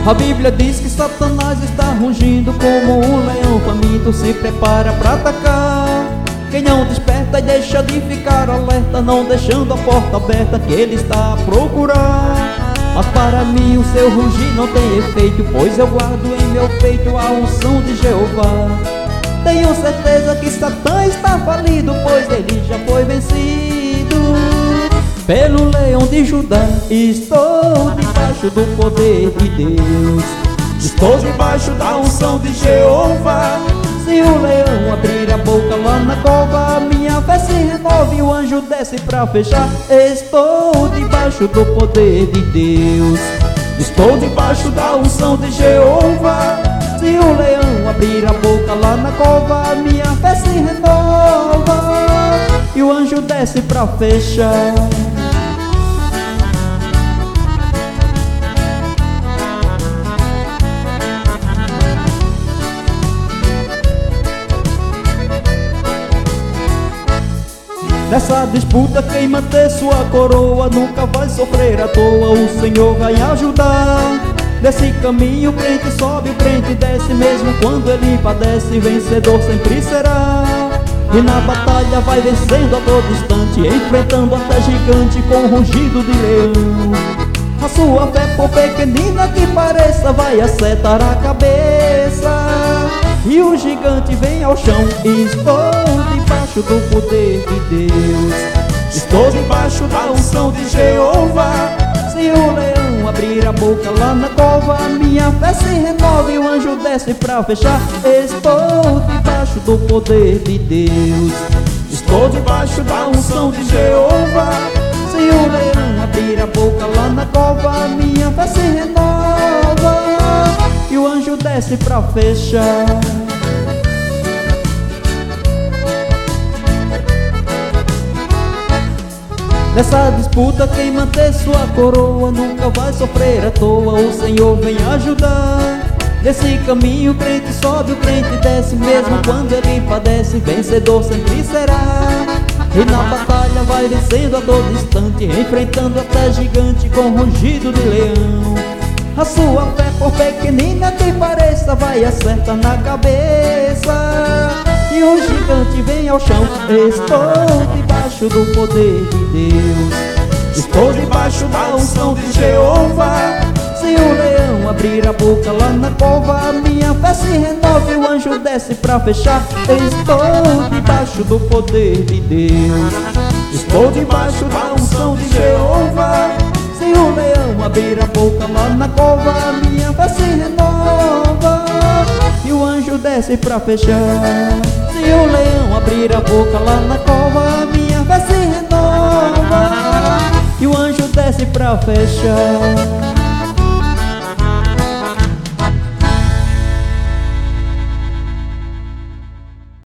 A Bíblia diz que Satanás está rugindo como um leão faminto, se prepara para atacar. Quem não desperta e deixa de ficar alerta, não deixando a porta aberta que ele está a procurar. Mas para mim o seu rugir não tem efeito, pois eu guardo em meu peito a unção de Jeová. Tenho certeza que Satã está falido, pois ele já foi vencido pelo leão de Judá. Estou debaixo do poder de Deus, estou debaixo da unção de Jeová. Se o leão abrir a boca lá na cova, minha fé se renove e o anjo desce pra fechar. Estou debaixo do poder de Deus, estou debaixo da unção de Jeová. Se o leão abrir a boca lá na cova, minha fé se renova e o anjo desce pra fechar. Nessa disputa quem manter sua coroa nunca vai sofrer à toa, o Senhor vai ajudar. Nesse caminho o crente sobe, o crente desce, mesmo quando ele padece, vencedor sempre será. E na batalha vai vencendo a todo instante, enfrentando até gigante com rugido de leão. A sua fé, por pequenina que pareça, vai acertar a cabeça e o gigante vem ao chão. Estou debaixo do poder de Deus, estou debaixo da unção de Jeová. Se o leão abrir a boca lá na cova, minha fé se renova e o anjo desce pra fechar. Estou debaixo do poder de Deus, estou debaixo da unção de Jeová. Se o leão abrir a boca lá na cova, minha fé se renova e o anjo desce pra fechar. Nessa disputa quem manter sua coroa nunca vai sofrer à toa, o Senhor vem ajudar. Nesse caminho o crente sobe, o crente desce, mesmo quando ele padece, vencedor sempre será. E na batalha vai vencendo a todo instante, enfrentando até gigante com rugido de leão. A sua fé, por pequenina que pareça, vai acertar na cabeça e o gigante vem ao chão. Estou debaixo do poder de Deus, estou debaixo da unção de Jeová. Se o leão abrir a boca lá na cova, minha fé se renova e o anjo desce pra fechar. Estou debaixo do poder de Deus, estou debaixo da unção de Jeová. Se o leão abrir a boca lá na cova, minha fé se renova e o anjo desce pra fechar. Se o leão abrir a boca lá na cova, minha fé se renova e o anjo desce pra fechar.